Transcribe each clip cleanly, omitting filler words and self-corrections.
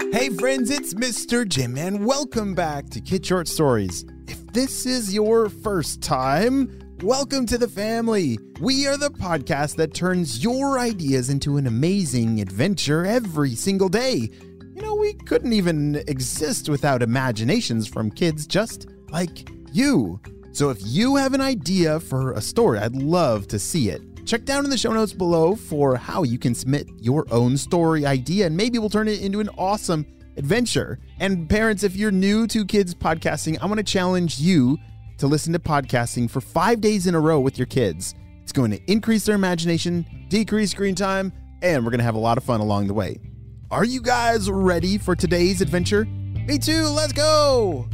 Hey friends, it's Mr. Jim and welcome back to Kid Short Stories. If this is your first time, welcome to the family. We are the podcast that turns your ideas into an amazing adventure every single day. You know, we couldn't even exist without imaginations from kids just like you. So if you have an idea for a story, I'd love to see it. Check down in the show notes below for how you can submit your own story idea, and maybe we'll turn it into an awesome adventure. And parents, if you're new to kids podcasting, I want to challenge you to listen to podcasting for 5 days in a row with your kids. It's going to increase their imagination, decrease screen time, and we're going to have a lot of fun along the way. Are you guys ready for today's adventure? Me too, let's go!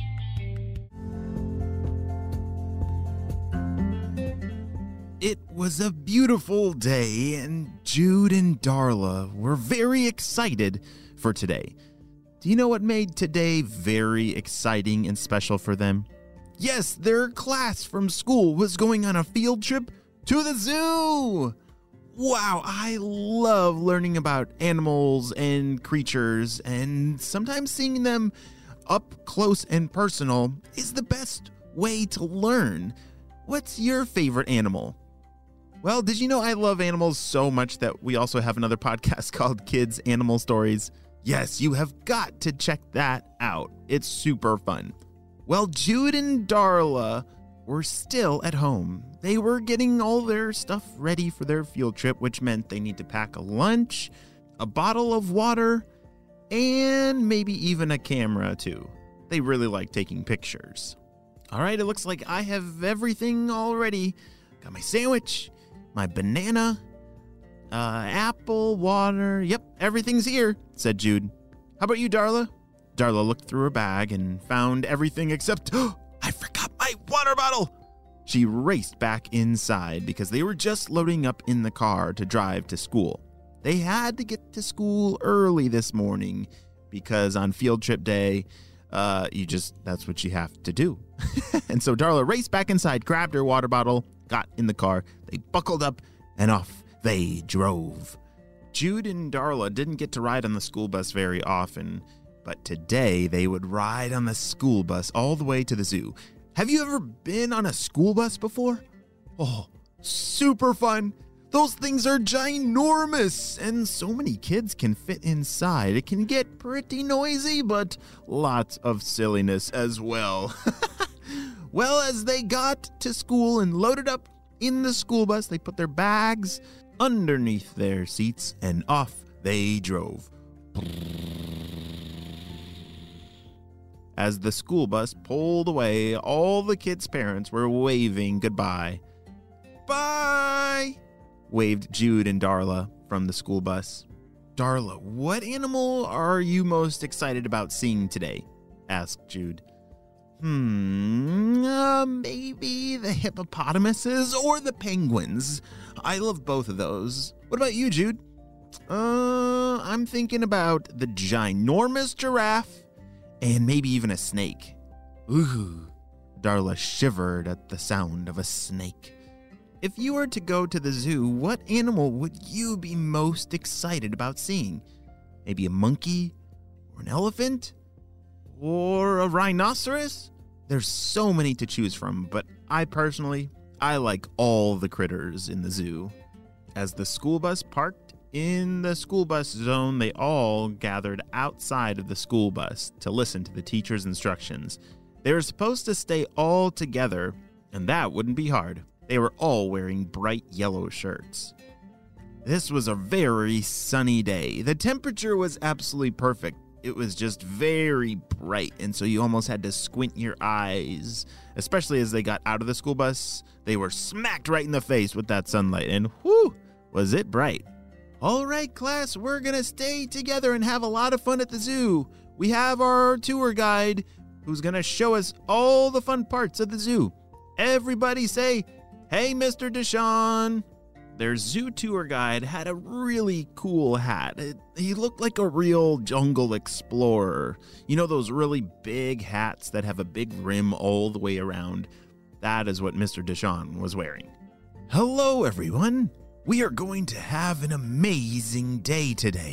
It was a beautiful day, and Jude and Darla were very excited for today. Do you know what made today very exciting and special for them? Yes, their class from school was going on a field trip to the zoo! Wow, I love learning about animals and creatures, and sometimes seeing them up close and personal is the best way to learn. What's your favorite animal? Well, did you know I love animals so much that we also have another podcast called Kids Animal Stories? Yes, you have got to check that out. It's super fun. Well, Jude and Darla were still at home. They were getting all their stuff ready for their field trip, which meant they need to pack a lunch, a bottle of water, and maybe even a camera too. They really like taking pictures. All right, it looks like I have everything all ready. Got my sandwich, my banana, apple, water. Yep, everything's here, said Jude. How about you, Darla? Darla looked through her bag and found everything except, I forgot my water bottle! She raced back inside because they were just loading up in the car to drive to school. They had to get to school early this morning because on field trip day, that's what you have to do. And so Darla raced back inside, grabbed her water bottle, got in the car, they buckled up, and off they drove. Jude and Darla didn't get to ride on the school bus very often, but today they would ride on the school bus all the way to the zoo. Have you ever been on a school bus before? Oh, super fun. Those things are ginormous, and so many kids can fit inside. It can get pretty noisy, but lots of silliness as well. Well, as they got to school and loaded up in the school bus, they put their bags underneath their seats, and off they drove. As the school bus pulled away, all the kids' parents were waving goodbye. Bye! Waved Jude and Darla from the school bus. Darla, what animal are you most excited about seeing today? Asked Jude. Maybe the hippopotamuses or the penguins. I love both of those. What about you, Jude? I'm thinking about the ginormous giraffe and maybe even a snake. Ooh, Darla shivered at the sound of a snake. If you were to go to the zoo, what animal would you be most excited about seeing? Maybe a monkey or an elephant or a rhinoceros? There's so many to choose from, but I like all the critters in the zoo. As the school bus parked in the school bus zone, they all gathered outside of the school bus to listen to the teacher's instructions. They were supposed to stay all together, and that wouldn't be hard. They were all wearing bright yellow shirts. This was a very sunny day. The temperature was absolutely perfect. It was just very bright, and so you almost had to squint your eyes. Especially as they got out of the school bus, they were smacked right in the face with that sunlight, and whew, was it bright. All right, class, we're going to stay together and have a lot of fun at the zoo. We have our tour guide who's going to show us all the fun parts of the zoo. Everybody say, "Hey, Mr. Deshawn." Their zoo tour guide had a really cool hat. He looked like a real jungle explorer. You know those really big hats that have a big rim all the way around? That is what Mr. Deshawn was wearing. Hello, everyone. We are going to have an amazing day today.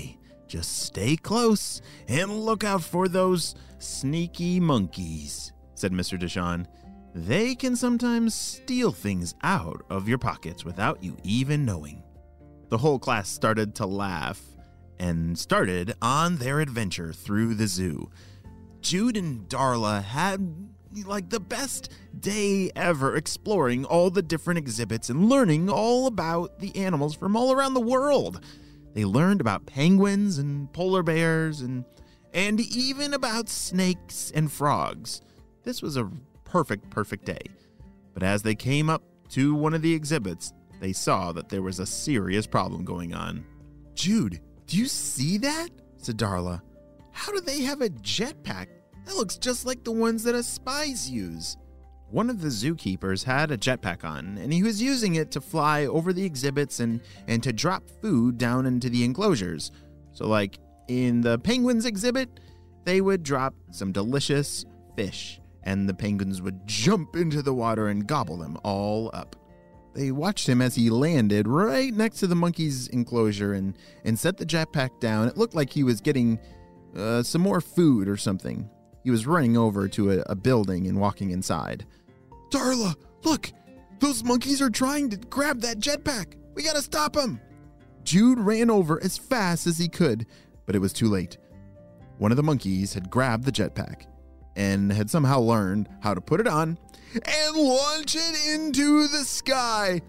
Just stay close and look out for those sneaky monkeys, said Mr. Deshawn. They can sometimes steal things out of your pockets without you even knowing. The whole class started to laugh and started on their adventure through the zoo. Jude and Darla had the best day ever exploring all the different exhibits and learning all about the animals from all around the world. They learned about penguins and polar bears and even about snakes and frogs. This was a perfect day. But as they came up to one of the exhibits, they saw that there was a serious problem going on. Jude, do you see that? Said Darla. How do they have a jetpack? That looks just like the ones that us spies use. One of the zookeepers had a jetpack on, and he was using it to fly over the exhibits and to drop food down into the enclosures. So like in the penguins exhibit, they would drop some delicious fish, and the penguins would jump into the water and gobble them all up. They watched him as he landed right next to the monkey's enclosure and set the jetpack down. It looked like he was getting some more food or something. He was running over to a building and walking inside. Darla, look! Those monkeys are trying to grab that jetpack! We gotta stop them! Jude ran over as fast as he could, but it was too late. One of the monkeys had grabbed the jetpack and had somehow learned how to put it on and launch it into the sky.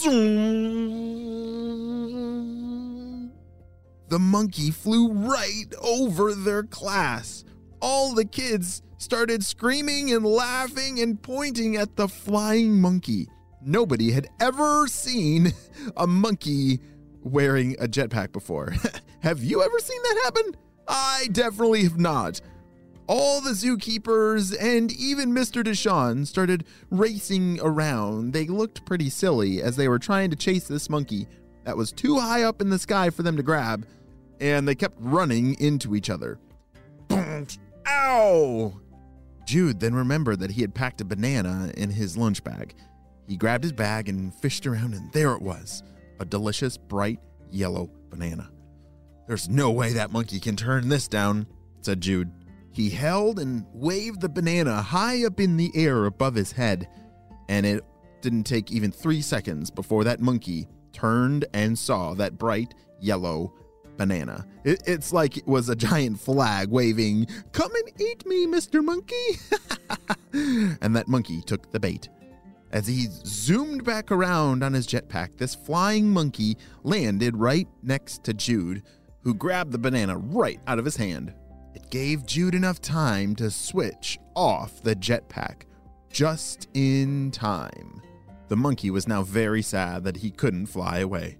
Zoom! The monkey flew right over their class. All the kids started screaming and laughing and pointing at the flying monkey. Nobody had ever seen a monkey wearing a jetpack before. Have you ever seen that happen? I definitely have not. All the zookeepers and even Mr. Deshawn started racing around. They looked pretty silly as they were trying to chase this monkey that was too high up in the sky for them to grab, and they kept running into each other. Boom! Ow! Jude then remembered that he had packed a banana in his lunch bag. He grabbed his bag and fished around, and there it was, a delicious, bright yellow banana. There's no way that monkey can turn this down, said Jude. He held and waved the banana high up in the air above his head, and it didn't take even 3 seconds before that monkey turned and saw that bright yellow banana. It's like it was a giant flag waving, "Come and eat me, Mr. Monkey." And that monkey took the bait. As he zoomed back around on his jetpack, this flying monkey landed right next to Jude, who grabbed the banana right out of his hand. It gave Jude enough time to switch off the jetpack just in time. The monkey was now very sad that he couldn't fly away.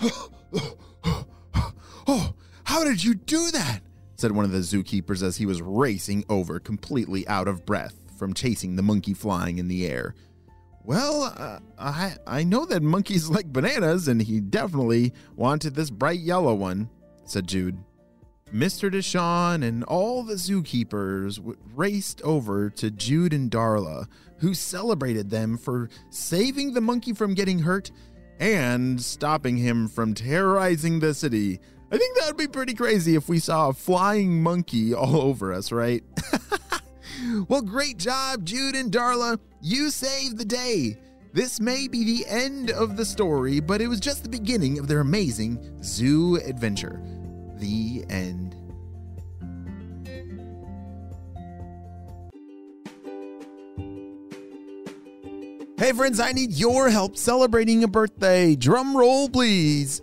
"Oh, how did you do that?" said one of the zookeepers as he was racing over, completely out of breath from chasing the monkey flying in the air. "Well, I know that monkeys like bananas, and he definitely wanted this bright yellow one," said Jude. Mr. Deshawn and all the zookeepers raced over to Jude and Darla, who celebrated them for saving the monkey from getting hurt and stopping him from terrorizing the city. I think that would be pretty crazy if we saw a flying monkey all over us, right? Well, great job, Jude and Darla. You saved the day. This may be the end of the story, but it was just the beginning of their amazing zoo adventure. The end. Hey friends, I need your help celebrating a birthday. Drum roll, please.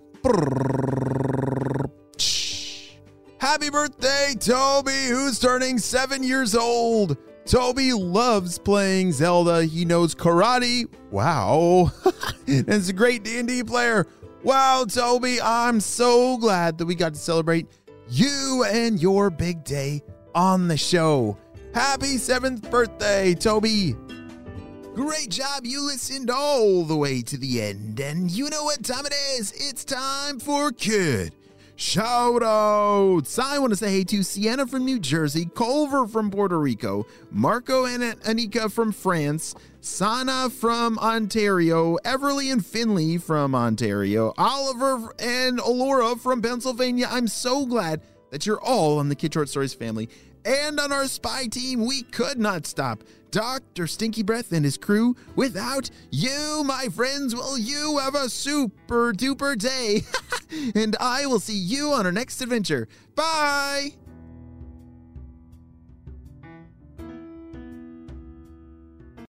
Happy birthday, Toby, who's turning 7 years old. Toby loves playing Zelda. He knows karate. Wow. And he's a great D&D player. Wow, Toby, I'm so glad that we got to celebrate you and your big day on the show. Happy 7th birthday, Toby. Great job. You listened all the way to the end. And you know what time it is. It's time for Kid shout outs. I want to say hey to Sienna from New Jersey, Culver from Puerto Rico, Marco and Anika from France, Sana from Ontario, Everly and Finley from Ontario, Oliver and Alora from Pennsylvania. I'm so glad that you're all on the Kid Short Stories family. And on our spy team, we could not stop Dr. Stinky Breath and his crew. Without you, my friends, will you have a super duper day? And I will see you on our next adventure. Bye!